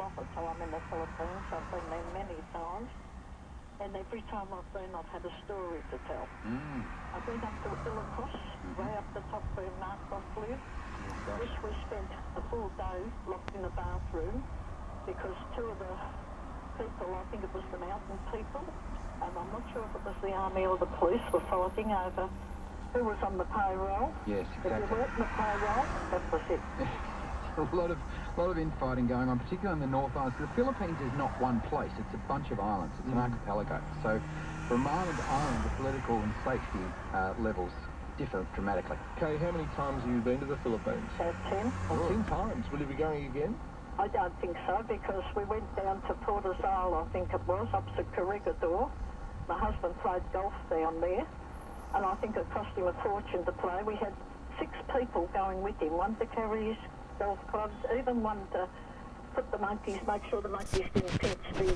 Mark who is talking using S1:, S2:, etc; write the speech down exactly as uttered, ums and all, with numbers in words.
S1: lot of time in the Philippines. I've been there many times. And every time I've been, I've had a story to tell.
S2: Mm.
S1: I've been up to Ilocos, mm-hmm. way up the top where Marcos lives,
S2: Oh,
S1: which we spent a full day locked in a bathroom because two of the people, I think it was the mountain people, and I'm not sure if it was the army or the police, were fighting over who was on the payroll.
S2: Yes, exactly.
S1: If you weren't on the payroll, that was it.
S2: a lot of a lot of infighting going on, particularly on the North Island. The Philippines is not one place; it's a bunch of islands. It's mm. an archipelago. So, from island to island, the political and safety uh, levels differ dramatically.
S3: Kay, how many times have you been to the Philippines?
S1: Uh, ten.
S3: Oh, ten times. Will you be going again?
S1: I don't think so, because we went down to Port Azal, I think it was, opposite Corregidor. My husband played golf down there, and I think it cost him a fortune to play. We had six people going with him, one to carry his golf clubs, even one to put the monkeys, make sure the monkeys didn't catch the